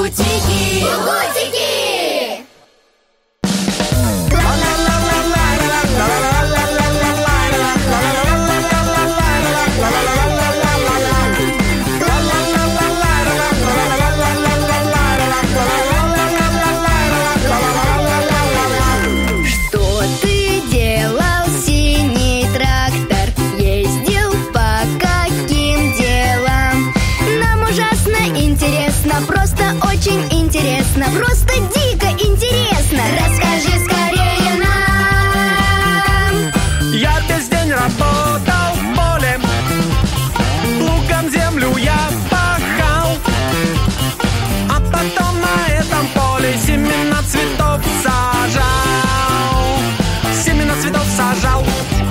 Кукутики! Кукутики! Что ты делал, синий трактор? Ездил по каким делам? Нам ужасно интересно, просто очень интересно, просто дико интересно. Расскажи скорее нам. Я весь день работал в поле, плугом землю я пахал, а потом на этом поле семена цветов сажал. Семена цветов сажал.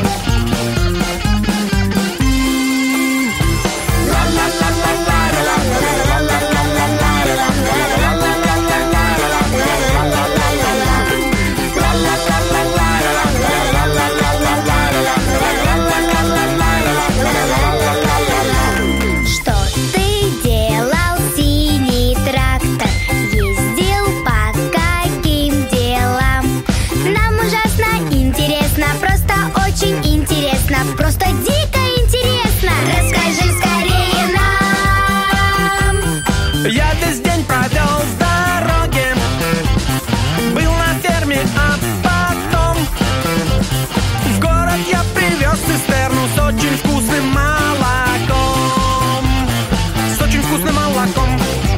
Что ты делал, синий трактор? Ездил по каким делам? Нам ужасно интересно, просто очень интересно, просто дико интересно. Расскажи скорее нам. Я весь день провел в дороге, был на ферме, а потом в город я привез цистерну с очень вкусным молоком. С очень вкусным молоком.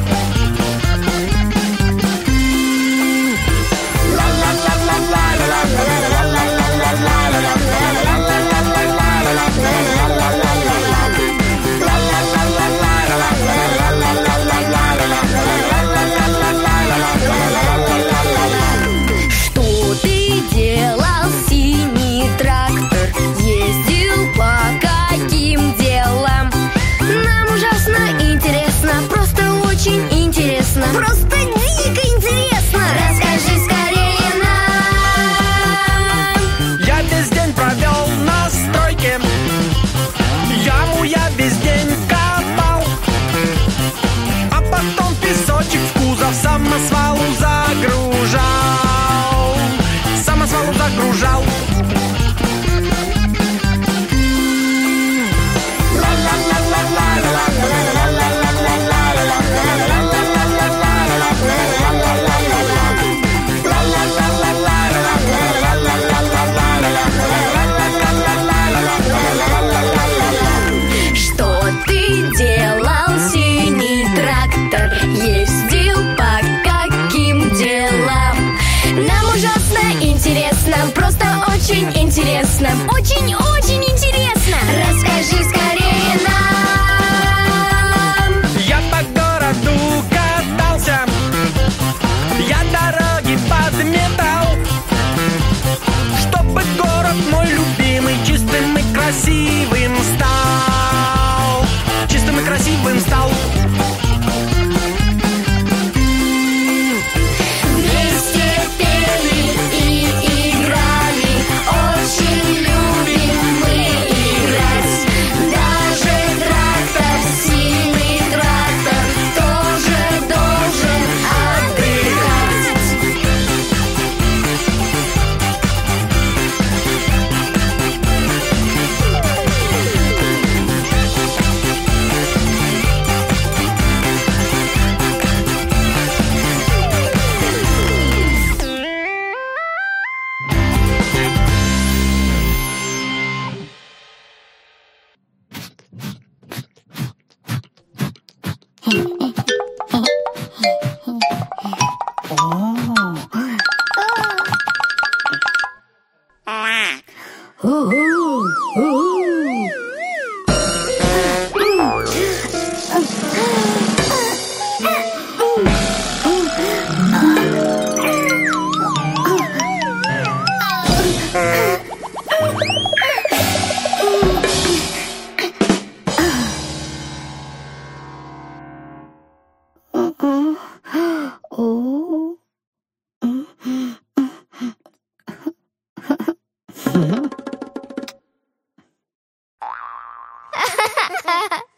Что ты делал, синий трактор? Ездил по каким делам? Нам ужасно интересно, просто очень интересно, просто дико интересно. Расскажи скорее нам. Я весь день провел на стройке, яму я весь день копал, а потом песочек в кузов самосвалу загружал. Самосвалу загружал. Что ты делал, синий трактор? Ездил по каким делам? Нам ужасно интересно, просто очень интересно, очень-очень интересно. Расскажи скорее нам. Я по городу катался, я дороги подметал, чтобы город мой любимый чистым и красивым стал. Чистым и красивым стал. Вместе пели и играли, очень любим мы играть. Даже трактор, синий трактор, тоже должен отдыхать. Ha ha ha!